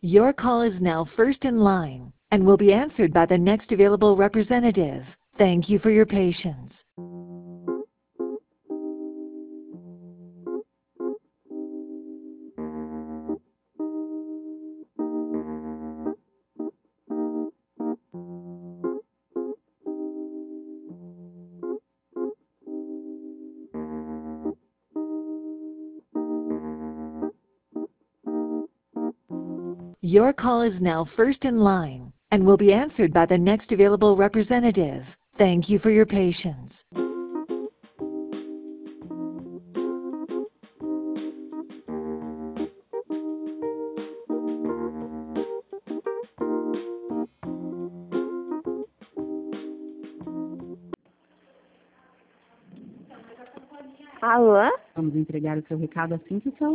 Your call is now first in line and will be answered by the next available representative. Thank you for your patience. Your call is now first in line and will be answered by the next available representative. Thank you for your patience. Alô? Vamos entregar o seu recado assim que o seu